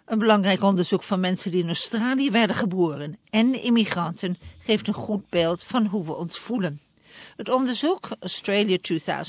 Een belangrijk onderzoek van mensen die in Australië werden geboren en immigranten geeft een goed beeld van hoe we ons voelen. Het onderzoek, Australia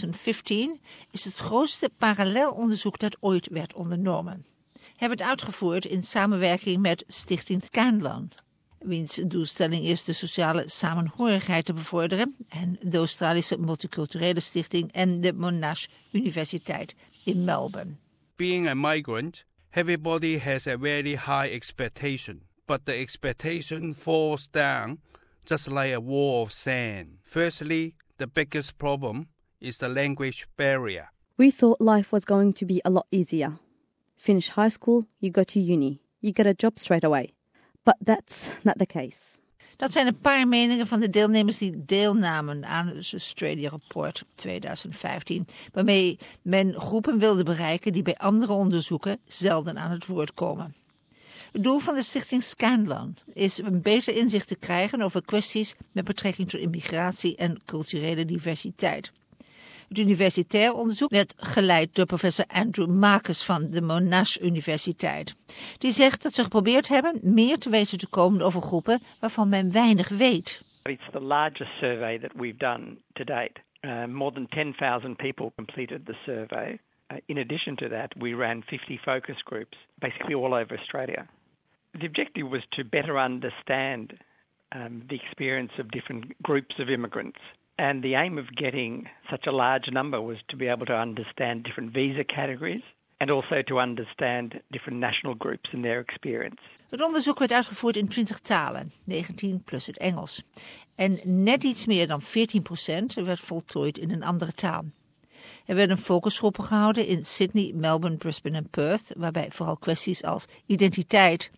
2015, is het grootste parallelonderzoek dat ooit werd ondernomen. Hebben het uitgevoerd in samenwerking met Stichting Scanlon, wiens doelstelling is de sociale samenhorigheid te bevorderen, en de Australische Multiculturele Stichting en de Monash Universiteit in Melbourne. Being a migrant, everybody has a very high expectation, but the expectation falls down just like a wall of sand. Firstly, the biggest problem is the language barrier. We thought life was going to be a lot easier. Finish high school, you go to uni, you get a job straight away. But that's not the case. Dat zijn een paar meningen van de deelnemers die deelnamen aan het Australia Report 2015, waarmee men groepen wilde bereiken die bij andere onderzoeken zelden aan het woord komen. Het doel van de stichting Scanlon is een beter inzicht te krijgen over kwesties met betrekking tot immigratie en culturele diversiteit. Het universitair onderzoek werd geleid door professor Andrew Marcus van de Monash Universiteit. Die zegt dat ze geprobeerd hebben meer te weten te komen over groepen waarvan men weinig weet. It's the largest survey that we've done to date. More than 10,000 people completed the survey. In addition to that, we ran 50 focus groups, basically all over Australia. The objective was to better understand the experience of different groups of immigrants. And the aim of getting such a large number was to be able to understand different visa categories and also to understand different national groups and their experience. Het onderzoek werd uitgevoerd in 20 talen, 19 plus het Engels. En net iets meer dan 14% werd voltooid in een andere taal. Er werden focusgroepen gehouden in Sydney, Melbourne, Brisbane en Perth, waarbij vooral kwesties als identiteit,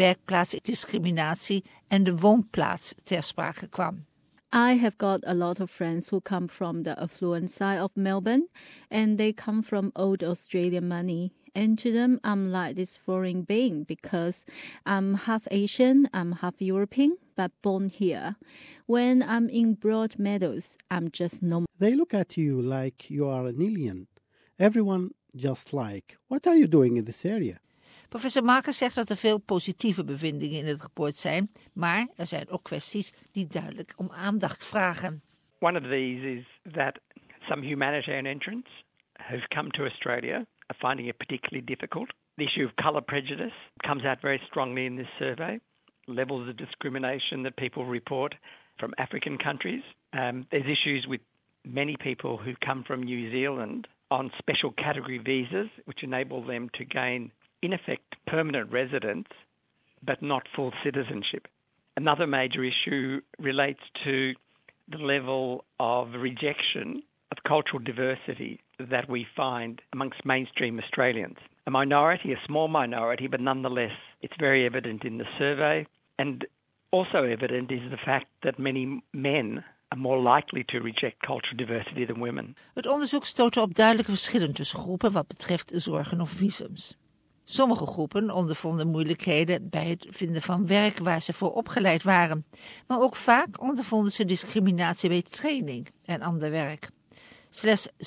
werkplaatsdiscriminatie en de woonplaats ter sprake kwam. I have got a lot of friends who come from the affluent side of Melbourne, and they come from old Australian money. And to them, I'm like this foreign being because I'm half Asian, I'm half European, but born here. When I'm in Broadmeadows, I'm just normal. They look at you like you are an alien. Everyone just like, what are you doing in this area? Professor Marcus zegt dat er veel positieve bevindingen in het rapport zijn, maar er zijn ook kwesties die duidelijk om aandacht vragen. One of these is that some humanitarian entrants who've come to Australia are finding it particularly difficult. The issue of colour prejudice comes out very strongly in this survey. Levels of discrimination that people report from African countries. There's issues with many people who come from New Zealand on special category visas, which enable them to gain in effect permanent residence, but not full citizenship. Another major issue relates to the level of rejection of cultural diversity that we find amongst mainstream Australians. A minority, a small minority, but nonetheless it's very evident in the survey. And also evident is the fact that many men are more likely to reject cultural diversity than women. Het onderzoek stootte op duidelijke verschillen tussen groepen wat betreft zorgen of visums. Sommige groepen ondervonden moeilijkheden bij het vinden van werk waar ze voor opgeleid waren. Maar ook vaak ondervonden ze discriminatie bij training en ander werk. Slechts 36%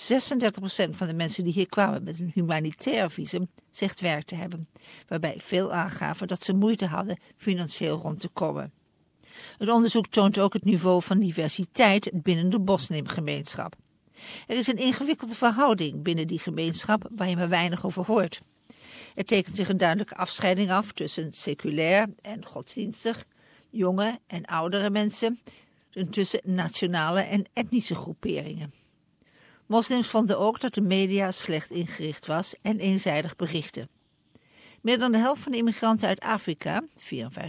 van de mensen die hier kwamen met een humanitair visum zegt werk te hebben, waarbij veel aangaven dat ze moeite hadden financieel rond te komen. Het onderzoek toont ook het niveau van diversiteit binnen de moslimgemeenschap. Er is een ingewikkelde verhouding binnen die gemeenschap waar je maar weinig over hoort. Er tekent zich een duidelijke afscheiding af tussen seculair en godsdienstig, jonge en oudere mensen, en tussen nationale en etnische groeperingen. Moslims vonden ook dat de media slecht ingericht was en eenzijdig berichtte. Meer dan de helft van de immigranten uit Afrika, 54%,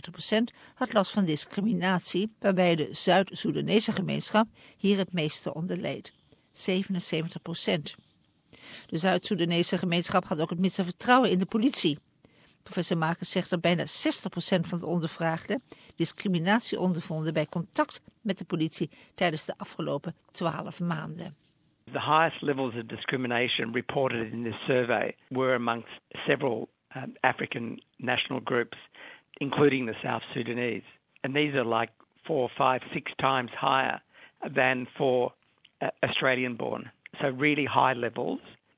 had last van discriminatie, waarbij de Zuid-Soedanese gemeenschap hier het meeste onder leed, 77%. De Zuid-Soedanese gemeenschap had ook het minste vertrouwen in de politie. Professor Marcus zegt dat bijna 60% van de ondervraagden discriminatie ondervonden bij contact met de politie tijdens de afgelopen 12 maanden. The highest levels of discrimination reported in this survey were amongst several African national groups, including the South Sudanese. And these are like 4, 5, 6 times higher than for Australian-born. So really high levels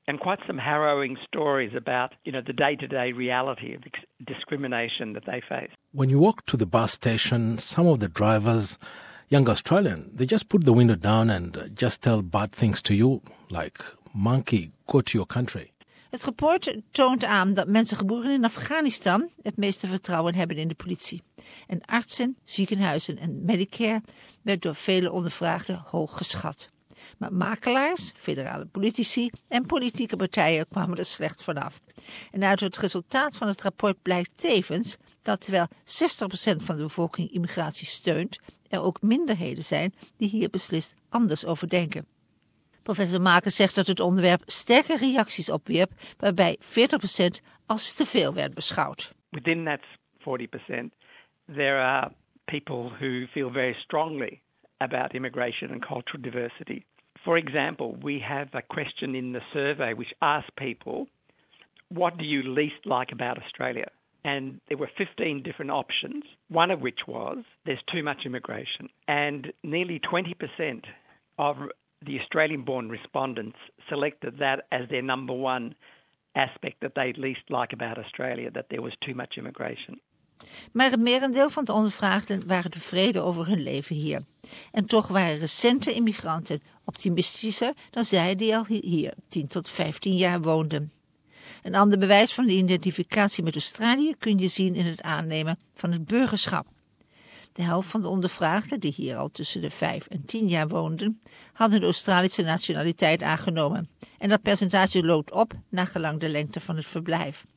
and quite some harrowing stories about, the day-to-day reality of discrimination that they face. When you walk to the bus station, some of the drivers, young Australian, they just put the window down and just tell bad things to you, like, monkey, go to your country. Het rapport toont aan dat mensen geboren in Afghanistan het meeste vertrouwen hebben in de politie. En artsen, ziekenhuizen en Medicare werd door vele ondervraagden hoog geschat. Maar makelaars, federale politici en politieke partijen kwamen er slecht vanaf. En uit het resultaat van het rapport blijkt tevens dat terwijl 60% van de bevolking immigratie steunt, er ook minderheden zijn die hier beslist anders over denken. Professor Makers zegt dat het onderwerp sterke reacties opwierp, waarbij 40% als te veel werd beschouwd. Within that 40%, there are people who feel very strongly about immigration and cultural diversity. For example, we have a question in the survey which asks people, what do you least like about Australia? And there were 15 different options, one of which was there's too much immigration. And nearly 20% of the Australian-born respondents selected that as their number one aspect that they least like about Australia, that there was too much immigration. Maar het merendeel van de ondervraagden waren tevreden over hun leven hier. En toch waren recente immigranten optimistischer dan zij die al hier 10 tot 15 jaar woonden. Een ander bewijs van de identificatie met Australië kun je zien in het aannemen van het burgerschap. De helft van de ondervraagden, die hier al tussen de 5 en 10 jaar woonden, hadden de Australische nationaliteit aangenomen. En dat percentage loopt op naargelang de lengte van het verblijf.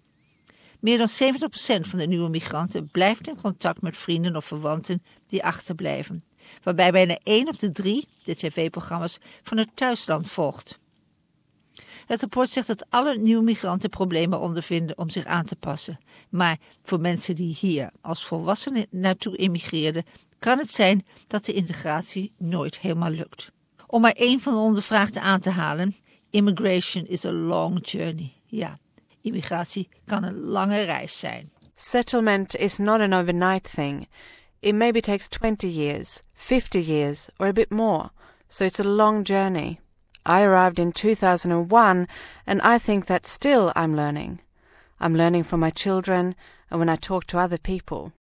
Meer dan 70% van de nieuwe migranten blijft in contact met vrienden of verwanten die achterblijven. Waarbij bijna 1 op de 3 de tv-programma's van het thuisland volgt. Het rapport zegt dat alle nieuwe migranten problemen ondervinden om zich aan te passen. Maar voor mensen die hier als volwassenen naartoe immigreerden, kan het zijn dat de integratie nooit helemaal lukt. Om maar 1 van de ondervraagden aan te halen, immigration is a long journey. Ja, immigratie kan een lange reis zijn. Settlement is not an overnight thing. It maybe takes 20 years, 50 years, or a bit more. So it's a long journey. I arrived in 2001, and I think that still I'm learning. I'm learning from my children and when I talk to other people.